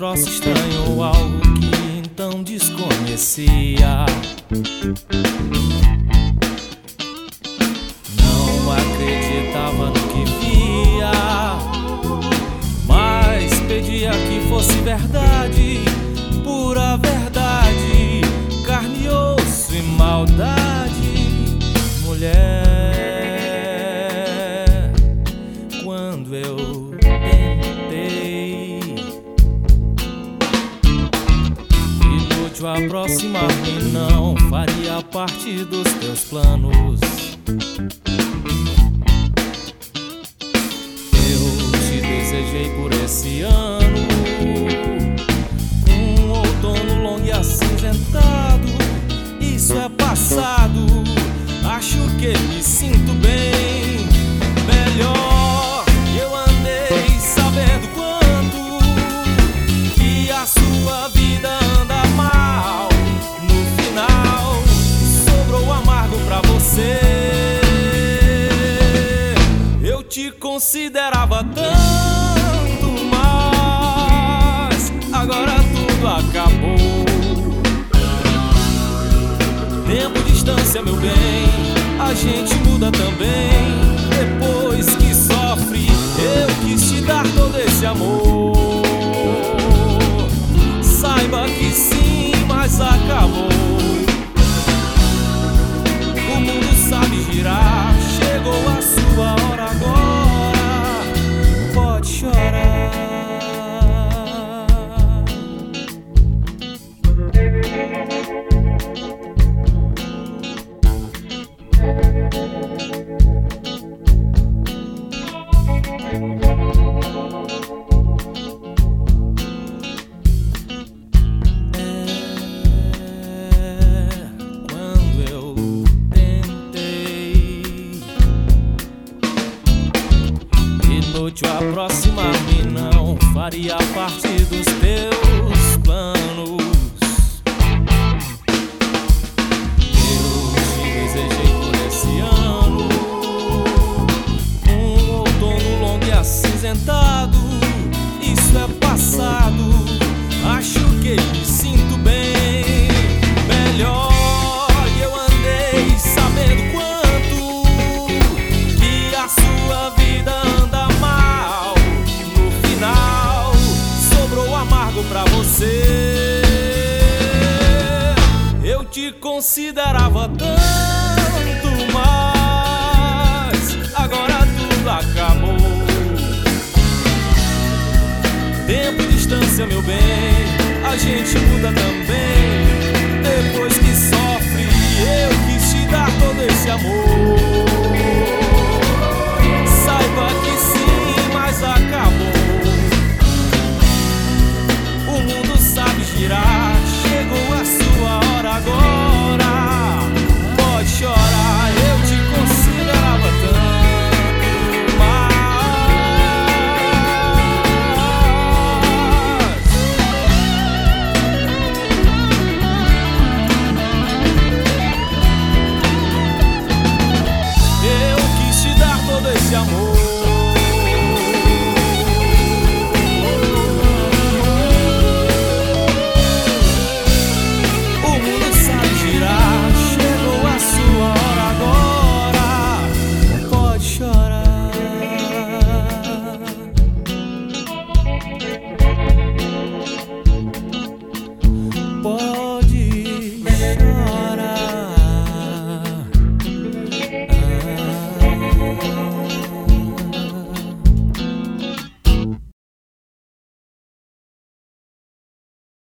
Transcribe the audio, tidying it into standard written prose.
troço estranho ou algo que então desconhecia. Não acreditava no que via, mas pedia que fosse verdade, pura verdade, carne e osso e maldade. Mulher, quando eu tentei, inútil aproximar-me, não faria parte dos teus planos. Eu te desejei por esse ano, um outono longo e acinzentado. Isso é passado, acho que me sinto bem, melhor. Eu andei sabendo quanto que a sua vida anda mal. No final, sobrou amargo pra você. Eu te considerava tanto, mas agora tudo acabou. Tempo, distância, meu bem, a gente muda também. Depois que sofre, eu quis te dar todo esse amor. Saiba que sim, mas acabou. O mundo sabe girar, chegou a sua hora agora. Pode chorar. Inútil aproximar-me, não faria parte dos teus planos. Eu te desejei por esse ano, um outono longo e acinzentado. Isso é passado, acho que me sinto bem, melhor. Eu andei sabendo quanto que a sua vida anda mal. No final, sobrou amargo pra você. Eu te considerava tanto, mas agora tudo acabou. Tempo e distância, meu bem, a gente muda também. Depois que sofre, eu quis te dar todo esse amor. Saiba que sim, mas acabou. O mundo sabe girar.